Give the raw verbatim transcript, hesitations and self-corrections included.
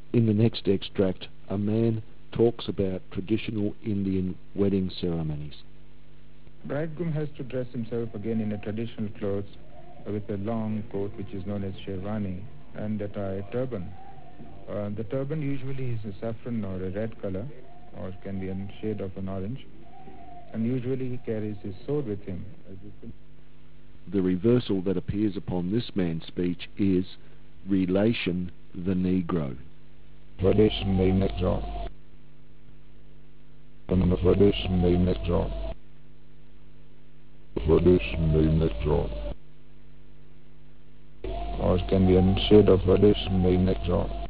In the next extract, a man talks about traditional Indian wedding ceremonies. Bridegroom has to dress himself again in a traditional clothes with a long coat which is known as sherwani and a tie turban. Uh, the turban usually is a saffron or a red color or can be a shade of an orange, and usually he carries his sword with him. The reversal that appears upon this man's speech is relation the Negro. Relation the Negro. Relation the Negro. Relation the Negro. Or it can be a shade of relation the Negro.